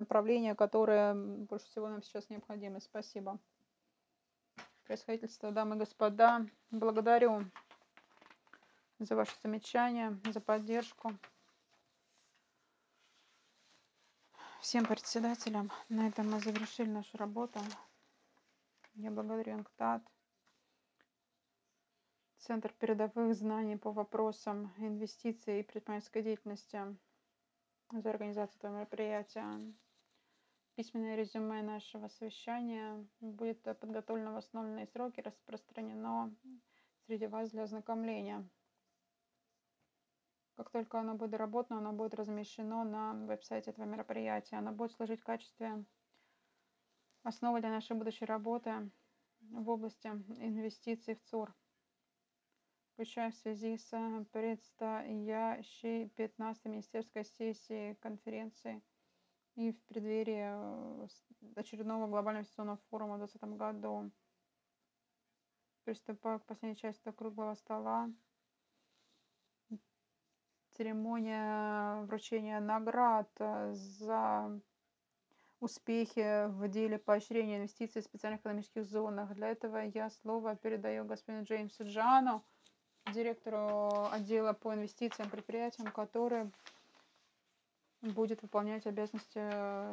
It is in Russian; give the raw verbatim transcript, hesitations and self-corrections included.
направления, которые м, больше всего нам сейчас необходимы. Спасибо. Происходительство, дамы и господа, благодарю за ваши замечания, за поддержку. Всем председателям. На этом мы завершили нашу работу. Я благодарю НКТАД, Центр передовых знаний по вопросам инвестиций и предпринимательской деятельности за организацию этого мероприятия. Письменное резюме нашего совещания будет подготовлено в основные сроки, распространено среди вас для ознакомления. Как только оно будет доработано, оно будет размещено на веб-сайте этого мероприятия. Оно будет служить в качестве основы для нашей будущей работы в области инвестиций в ЦУР, включая в связи с предстоящей пятнадцатой министерской сессией конференции и в преддверии очередного глобального инвестиционного форума в двадцатом году. Приступаю к последней части круглого стола. Церемония вручения наград за успехи в деле поощрения инвестиций в специальных экономических зонах. Для этого я слово передаю господину Джеймсу Джану, директору отдела по инвестициям предприятиям, который будет выполнять обязанности